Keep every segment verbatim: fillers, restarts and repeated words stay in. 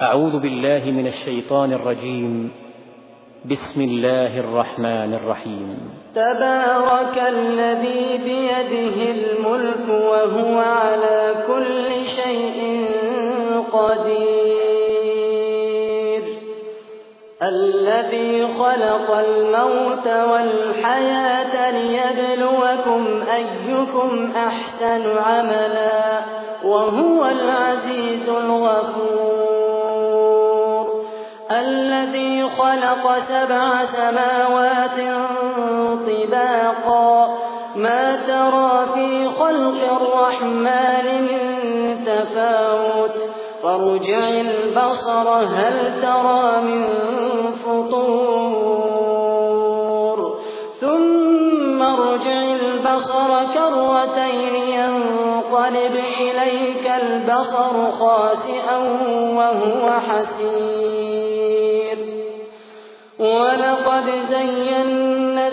أعوذ بالله من الشيطان الرجيم. بسم الله الرحمن الرحيم. تبارك الذي بيده الملك وهو على كل شيء قدير، الذي خلق الموت والحياة ليبلوكم أيكم أحسن عملا وهو العزيز الغفور، الذي خلق سبع سماوات طباقا ما ترى في خلق الرحمن من تفاوت فارجع البصر هل ترى من فطور ثم ارجع البصر كرتين ينقلب إليك البصر خاسئا وهو حسير، ولقد زينا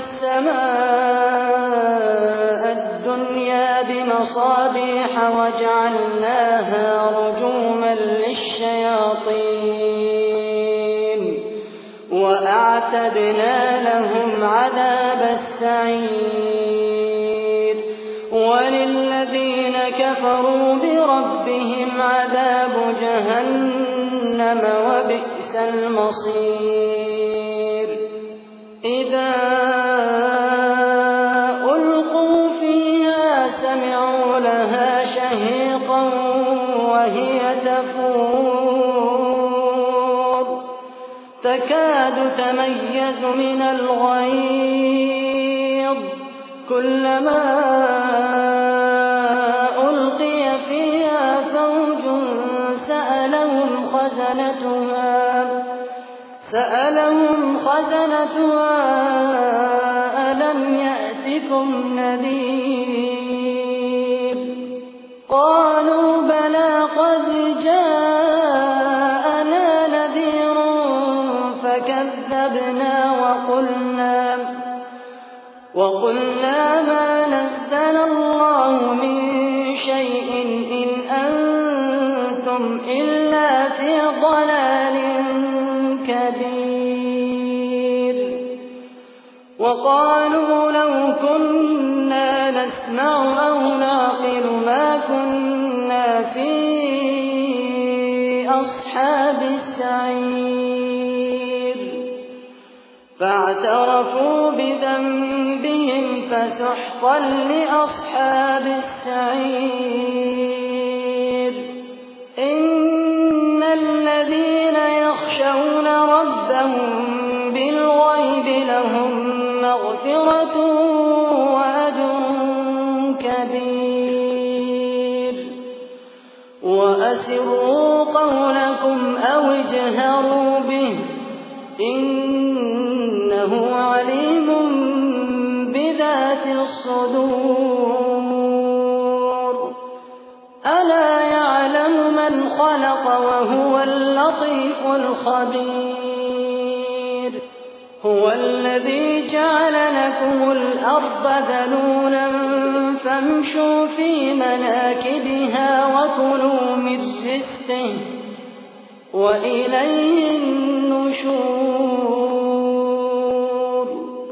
السماء الدنيا بمصابيح وجعلناها رجوما للشياطين وأعتدنا لهم عذاب السعير، وللذين كفروا بربهم عذاب جهنم وبئس المصير. إذا ألقوا فيها سمعوا لها شهيقا وهي تفور تكاد تميز من الغيظ، كلما ألقي فيها فوج سألهم خزنتها سألهم خزنتها ألم يأتكم نذير؟ قالوا بلى قد جاءنا نذير فكذبنا وقلنا وقلنا ما نزل الله من شيء إن أنتم إلا في ضلال كبير. وقالوا لو كنا نسمع أو نعقل ما كنا في أصحاب السعير، فاعترفوا بذنبهم فسحقا لأصحاب السعير. إن الذين يخشون ربهم بالغيب لهم مغفرة وأجر كبير، وأسروا قولكم أو اجهروا به إنه عليم بذات الصدور. ألا يعلم من خلق وهو اللطيف الخبير. هو الذي جعل لكم الأرض ذلولا فامشوا في مناكبها وكلوا من رزقه وإليه النشور.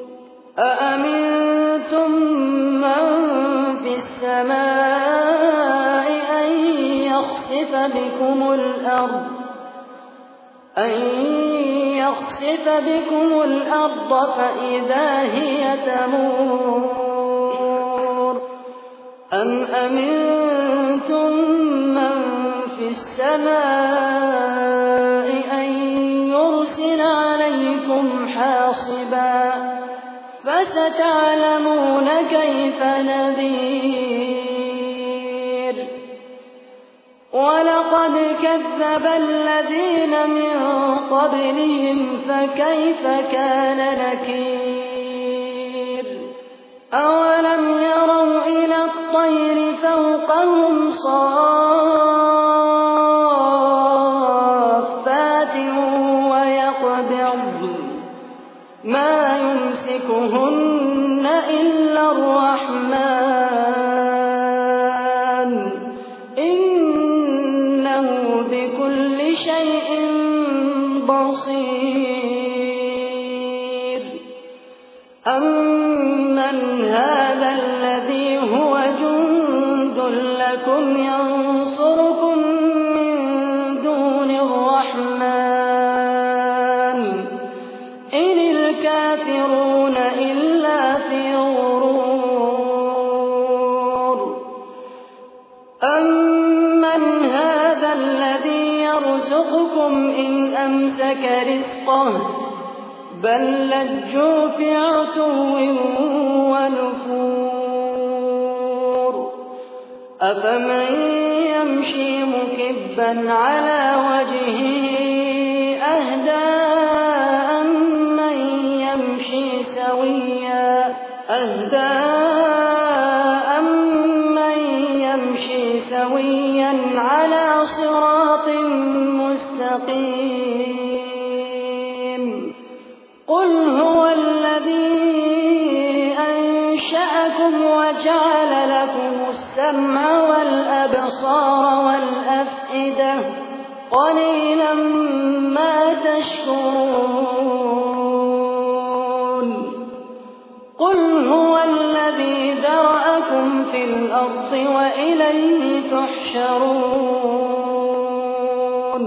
أأمنتم من في السماء أن يخسف بكم الأرض أن يخسف بكم الأرض فإذا هي تمور، أم أمنتم من في السماء أن يرسل عليكم حاصبا فستعلمون كيف نذير. ولقد كذب الذين من قبلهم فكيف كان نكير. أولم يروا إلى الطير فوقهم صافات ويقبضن ما يمسكهن إلا الرحمن إنه بكل شيء بصير أمن هذا الذي هو جند لكم ينصركم من دون الرحمن إن الكافرون إلا في غرور أمن هذا الذي يرزقكم إن أمسك رزقه بل لجوا في عتو ونفور أفمن يمشي مكبا على وجهه أهدى أمن يمشي سويا أهدى أمن يمشي سويا على صراط مستقيم قل هو الذي أنشأكم وجعل لكم السمع والأبصار والأفئدة قليلا ما تشكرون قل هو الذي ذرأكم في الأرض وإليه تحشرون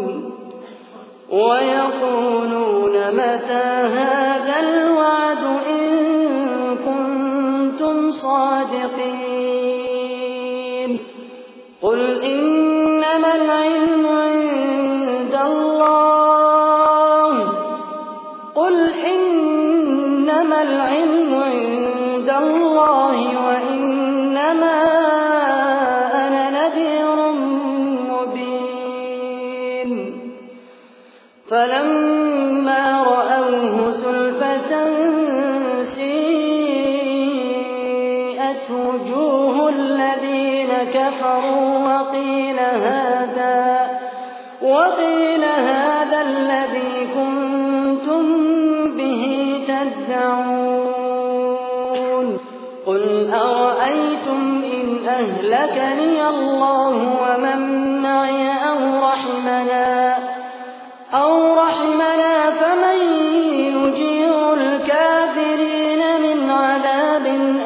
ويقولون متى هذا الوعد إن كنتم صادقين قل إنما العلم عند الله قل إنما العلم عند الله وإنما أنا نذير مبين فلما رأوه زلفة سيئت وجوه الذين كفروا وقيل هذا وقيل هذا الذي كنتم به تدعون قل أرأيتم إن أهلكني الله ومن معي أو رحمنا أو رحمنا فمن يجير الكافرين من عذاب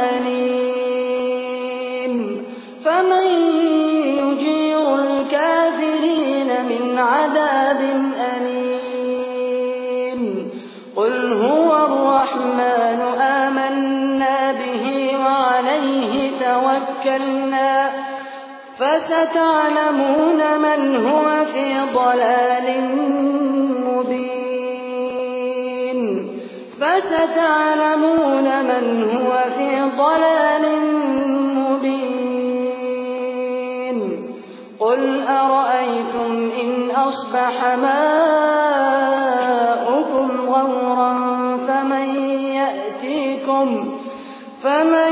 أليم فمن يجير الكافرين من عذاب أليم قل هو الرحمن آمنا به وعليه توكلنا فستعلمون من هو في ضلال مبين فستعلمون من هو في ضلال مبين قل أرأيتم إن أصبح ماؤكم غورا فمن يأتيكم فمن